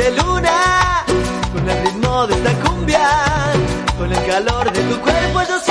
de luna, con el ritmo de esta cumbia, con el calor de tu cuerpo yo